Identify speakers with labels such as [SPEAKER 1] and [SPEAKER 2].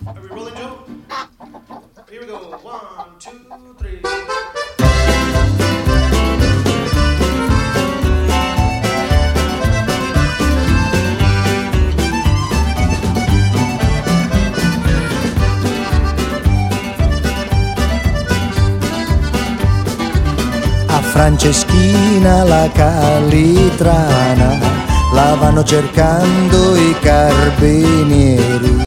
[SPEAKER 1] Are we rolling, Joe? Here we go. 1, 2, 3.
[SPEAKER 2] A Franceschina la Calitrana la vanno cercando i carabinieri.